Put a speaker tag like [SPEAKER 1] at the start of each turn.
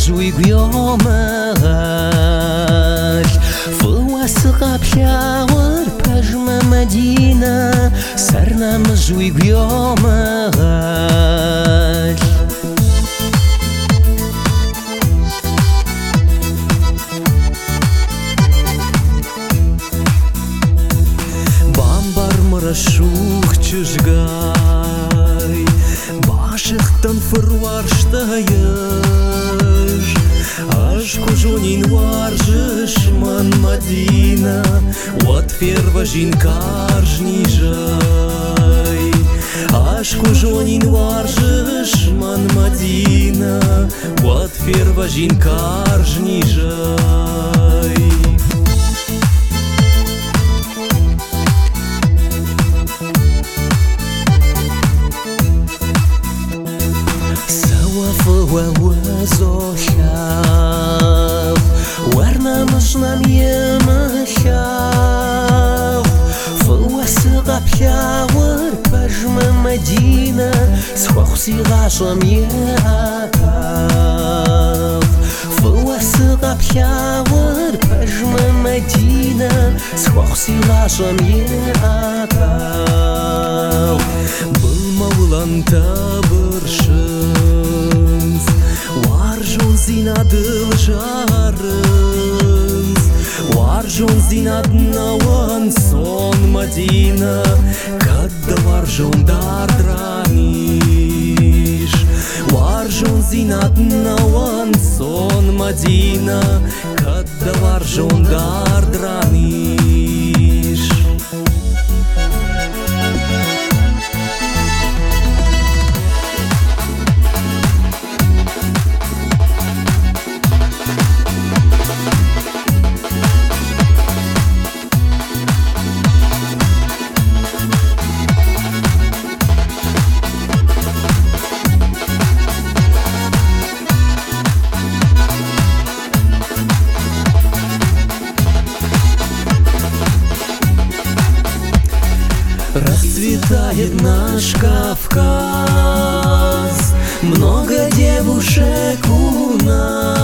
[SPEAKER 1] جويقيومال فواسق بشاور بجمع مدينة سرنا مجويقيومال بامبر مرشوخ چشگای باشختن فرورشتايش Ашку жонин варжиш ман Мадина Вот ферва жинкаржни жай Ашку жонин варжиш ман Мадина Вот ферва жинкаржни жай وزوشاف ورنا مشنا ميمشاف فواسق بشاور بجمع مدينة سخوخسي غاشا ميأكاف فواسق بشاور بجمع مدينة سخوخسي غاشا ميأكاف بالمولان تابرشنز وارجون زينادل جارنز وارجون زينادنا وانسون مدينة كدا وارجون داردرانيش وارجون زينادنا وانسون مدينة كدا وارجون داردرانيش Расцветает наш Кавказ, много девушек у нас.